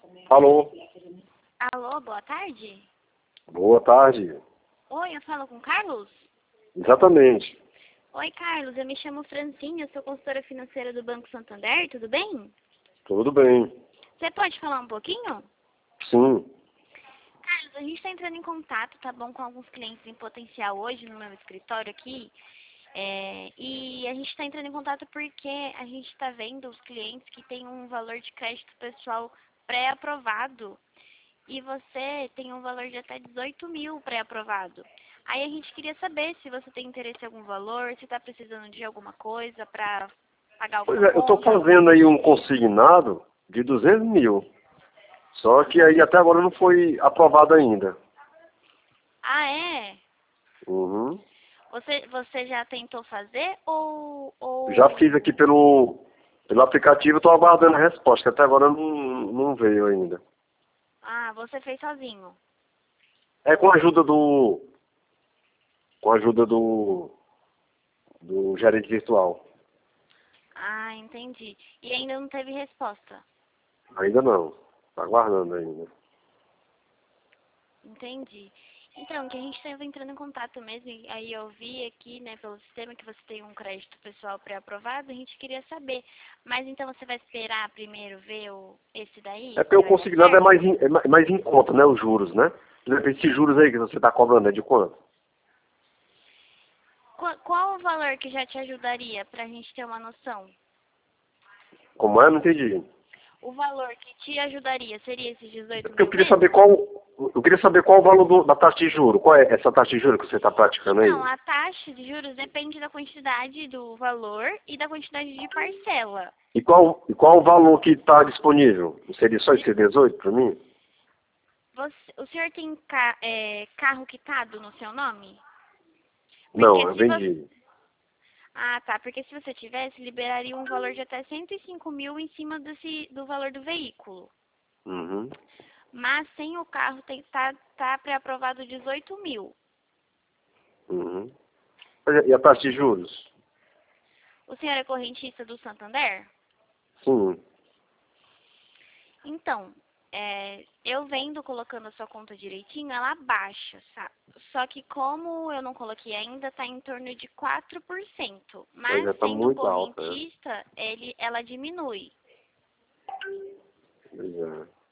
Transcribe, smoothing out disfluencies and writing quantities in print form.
Alô? Alô, boa tarde. Boa tarde. Oi, eu falo com o Carlos? Exatamente. Oi, Carlos, eu me chamo Francine, eu sou consultora financeira do Banco Santander, tudo bem? Tudo bem. Você pode falar um pouquinho? Sim. Carlos, a gente está entrando em contato, tá bom, com alguns clientes em potencial hoje no meu escritório aqui. E a gente está entrando em contato porque a gente está vendo os clientes que têm um valor de crédito pessoal pré-aprovado. E você tem um valor de até 18 mil pré-aprovado. Aí a gente queria saber se você tem interesse em algum valor, se está precisando de alguma coisa para pagar Pois alguma é, eu estou conta. fazendo aí um consignado de 200 mil. Só que aí até agora não foi aprovado ainda. Ah, é? Uhum. Você já tentou fazer ou... Já fiz aqui pelo aplicativo, estou aguardando a resposta, que até agora não veio ainda. Ah, você fez sozinho. É com a ajuda do gerente virtual. Ah, entendi. E ainda não teve resposta. Ainda não. Está aguardando ainda. Entendi. Então, que a gente estava entrando em contato mesmo, e aí eu vi aqui, né, pelo sistema que você tem um crédito pessoal pré-aprovado, a gente queria saber. Mas então você vai esperar primeiro ver esse daí, É porque se o vai dar consignado é certo? mais em conta, né? Os juros, né? Por exemplo, esses juros aí que você está cobrando é de quanto? Qual o valor que já te ajudaria para a gente ter uma noção? Como é? Não entendi. O valor que te ajudaria seria esses É 18 porque mil mesmo? eu queria saber qual o valor da taxa de juros. Qual é essa taxa de juros que você está praticando Então, aí? a taxa de juros depende da quantidade do valor e da quantidade de parcela. E qual o valor que está disponível? Seria só esse 18 para mim? O senhor tem carro quitado no seu nome? Porque Não, eu se você... vendi. Ah, tá. Porque se você tivesse, liberaria um valor de até 105 mil em cima do valor do veículo. Uhum. Mas sem o carro tá pré-aprovado 18 mil. Uhum. E a taxa de juros? O senhor é correntista do Santander? Sim. Então, eu vendo colocando a sua conta direitinho, ela baixa, sabe? Só que como eu não coloquei ainda, tá em torno de 4%. Pois Mas é, está sendo muito alta, né? correntista, ela diminui. Pois é.